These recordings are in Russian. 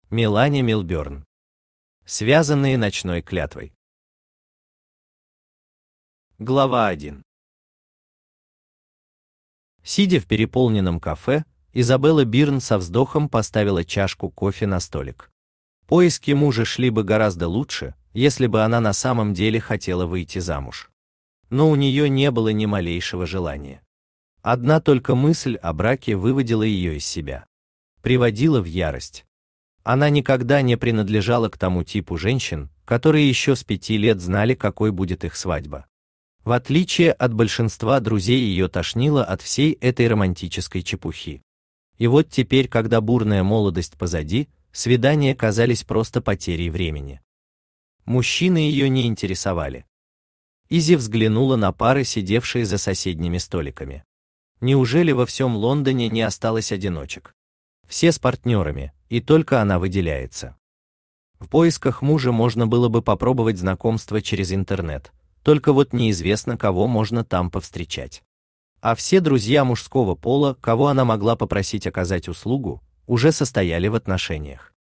Мелания Милберн. Связанные ночной клятвой. Глава 1. Сидя в переполненном кафе, Изабелла Бирн со вздохом поставила чашку кофе на столик. Поиски мужа шли бы гораздо лучше, если бы она на самом деле хотела выйти замуж. Но у нее не было ни малейшего желания. Одна только мысль о браке выводила ее из себя. Приводила в ярость. Она никогда не принадлежала к тому типу женщин, которые еще с 5 лет знали, какой будет их свадьба. В отличие от большинства друзей, ее тошнило от всей этой романтической чепухи. И вот теперь, когда бурная молодость позади, свидания казались просто потерей времени. Мужчины ее не интересовали. Изи взглянула на пары, сидевшие за соседними столиками. Неужели во всем Лондоне не осталось одиночек? Все с партнерами, и только она выделяется. В поисках мужа можно было бы попробовать знакомство через интернет, только вот неизвестно, кого можно там повстречать. А все друзья мужского пола, кого она могла попросить оказать услугу, уже состояли в отношениях.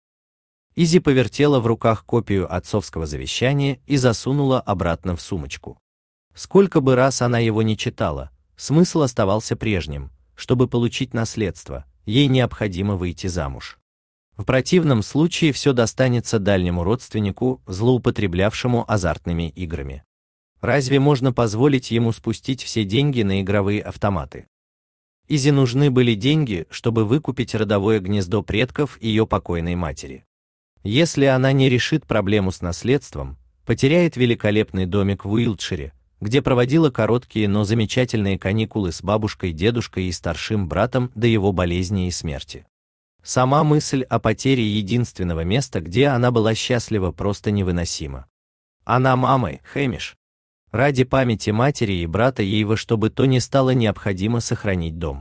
Изи повертела в руках копию отцовского завещания и засунула обратно в сумочку. Сколько бы раз она его не читала, смысл оставался прежним: чтобы получить наследство, ей необходимо выйти замуж. В противном случае все достанется дальнему родственнику, злоупотреблявшему азартными играми. Разве можно позволить ему спустить все деньги на игровые автоматы? Изи нужны были деньги, чтобы выкупить родовое гнездо предков ее покойной матери. Если она не решит проблему с наследством, потеряет великолепный домик в Уилтшире, где проводила короткие, но замечательные каникулы с бабушкой, дедушкой и старшим братом до его болезни и смерти. Сама мысль о потере единственного места, где она была счастлива, просто невыносима. Она мамой, Хэмиш. Ради памяти матери и брата ей во что бы то ни стало необходимо сохранить дом.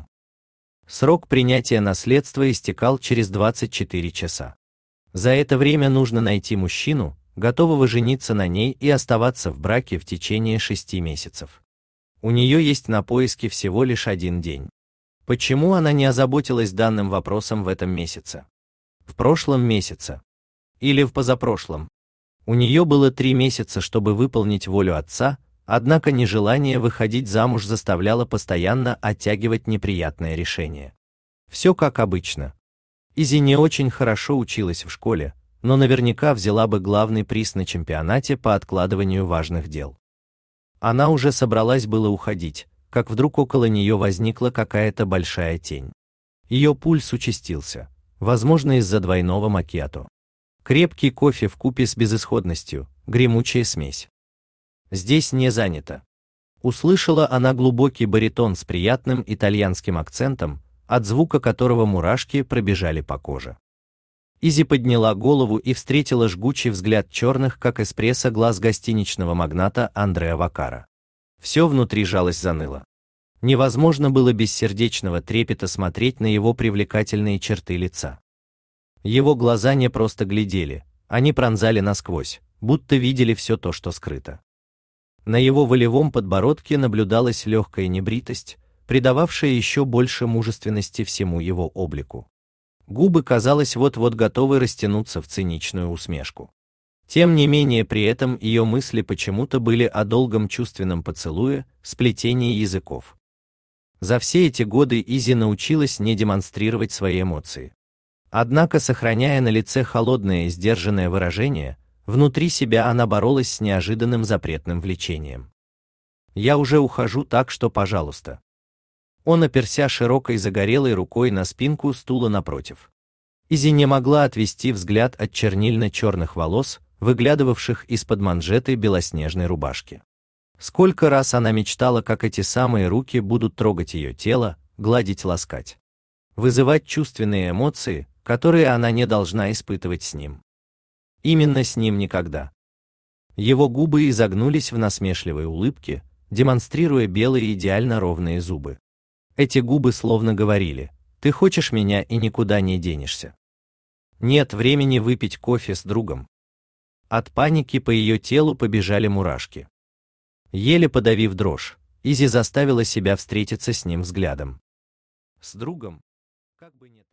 Срок принятия наследства истекал через 24 часа. За это время нужно найти мужчину, готового жениться на ней и оставаться в браке в течение 6 месяцев. У нее есть на поиски всего лишь 1 день. Почему она не озаботилась данным вопросом в этом месяце? В прошлом месяце? Или в позапрошлом? У нее было 3 месяца, чтобы выполнить волю отца, однако нежелание выходить замуж заставляло постоянно оттягивать неприятное решение. Все как обычно. Изи не очень хорошо училась в школе, но наверняка взяла бы главный приз на чемпионате по откладыванию важных дел. Она уже собралась было уходить, как вдруг около нее возникла какая-то большая тень. Ее пульс участился, возможно, из-за двойного макиато. Крепкий кофе вкупе с безысходностью, гремучая смесь. «Здесь не занято». Услышала она глубокий баритон с приятным итальянским акцентом, от звука которого мурашки пробежали по коже. Изи подняла голову и встретила жгучий взгляд черных, как эспрессо, глаз гостиничного магната Андреа Вакара. Все внутри жалось, заныло. Невозможно было без сердечного трепета смотреть на его привлекательные черты лица. Его глаза не просто глядели, они пронзали насквозь, будто видели все то, что скрыто. На его волевом подбородке наблюдалась легкая небритость, придававшая еще больше мужественности всему его облику. Губы, казалось, вот-вот готовы растянуться в циничную усмешку. Тем не менее, при этом ее мысли почему-то были о долгом чувственном поцелуе, сплетении языков. За все эти годы Изи научилась не демонстрировать свои эмоции. Однако, сохраняя на лице холодное и сдержанное выражение, внутри себя она боролась с неожиданным запретным влечением. «Я уже ухожу, так что, пожалуйста». Он оперся широкой загорелой рукой на спинку стула напротив. Изи не могла отвести взгляд от чернильно-черных волос, выглядывавших из-под манжеты белоснежной рубашки. Сколько раз она мечтала, как эти самые руки будут трогать ее тело, гладить, ласкать. Вызывать чувственные эмоции, которые она не должна испытывать с ним. Именно с ним никогда. Его губы изогнулись в насмешливой улыбке, демонстрируя белые идеально ровные зубы. Эти губы словно говорили: «Ты хочешь меня и никуда не денешься». Нет времени выпить кофе с другом. От паники по ее телу побежали мурашки. Еле подавив дрожь, Изи заставила себя встретиться с ним взглядом. С другом? Как бы нет.